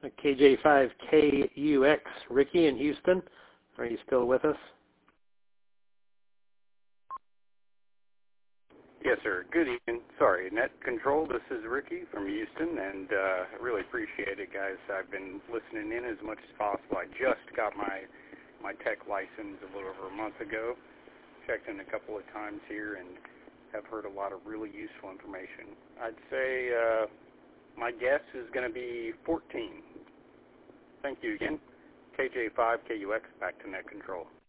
KJ5KUX, Ricky in Houston. Are you still with us? Yes, sir. Good evening. Sorry, Net Control. This is Ricky from Houston, and I really appreciate it, guys. I've been listening in as much as possible. I just got my tech license a little over a month ago. Checked in a couple of times here and have heard a lot of really useful information. I'd say my guess is going to be 14. Thank you again. KJ5KUX, back to Net Control.